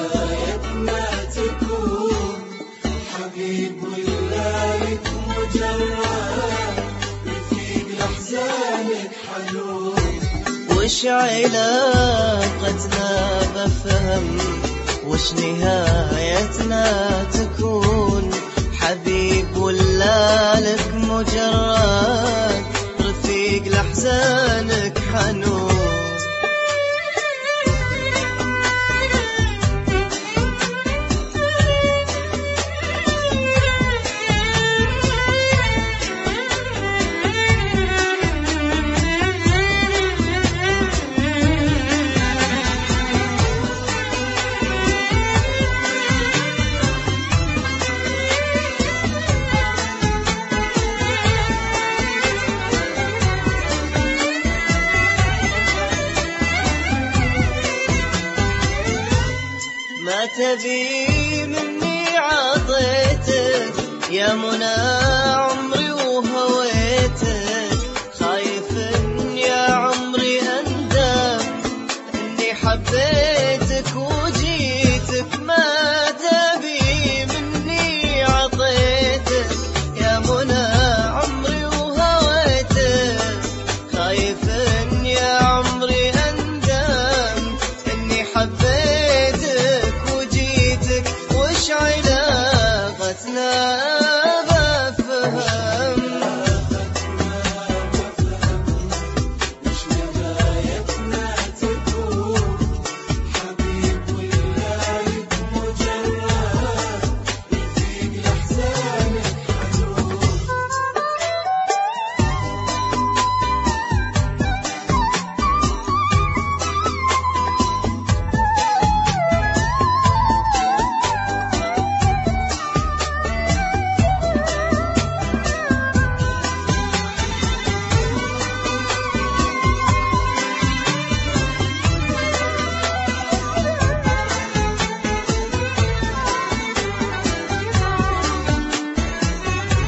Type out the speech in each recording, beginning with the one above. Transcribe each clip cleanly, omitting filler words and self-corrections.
بدايتنا تكون حبيب ولا لك مجرد رفيق لأحزانك حنون. وش علاقتنا بفهم وش نهايتنا تكون حبيب ولا لك مجرد رفيق لأحزانك حنون. ما تبي مني عطيتك يا منى عمري وهويتك، خايف إن يا عمري أندم إني حبيتك وجيتك. ما تبي مني عطيتك يا منى عمري وهويتك، خايف إن يا عمري أندم إني حبيتك وجيتك. وش علاقتنا بفهم وش بدايتنا تكون حبيب ولا لك مجرد رفيق لأحزانك حنون.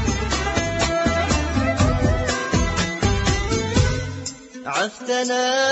عفتنا